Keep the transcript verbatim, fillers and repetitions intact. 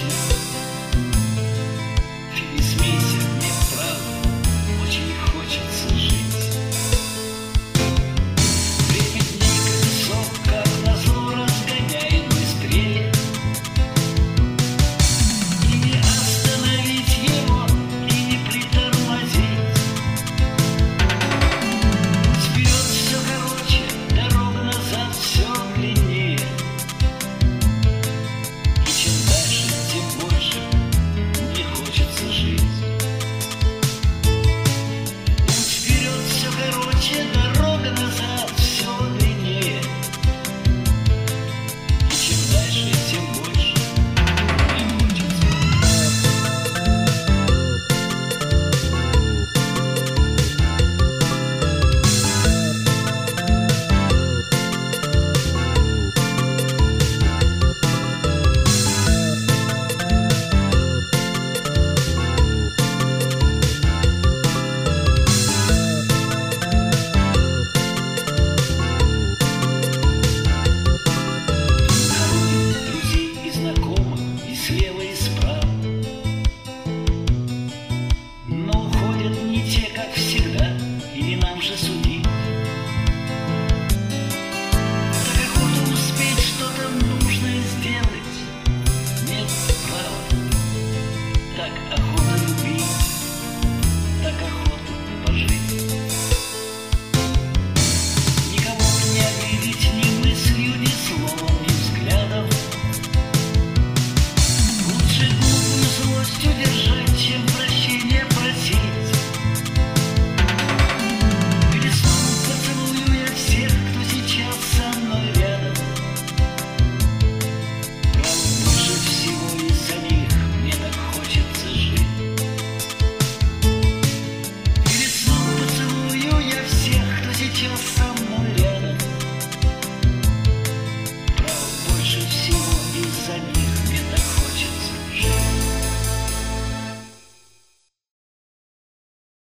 Не смейся, мне правда очень хочется жить. Время дней колесо, как назло, разгоняет быстрее, и не остановить его, и не притормозить. Вперед все короче, дорога назад все длиннее, и чем дальше, тем больше мне хочется жить. Путь вперед все короче, дорога назад все длиннее, и чем дальше, тем больше мне хочется. Друзей и знакомых, и слева, и справа.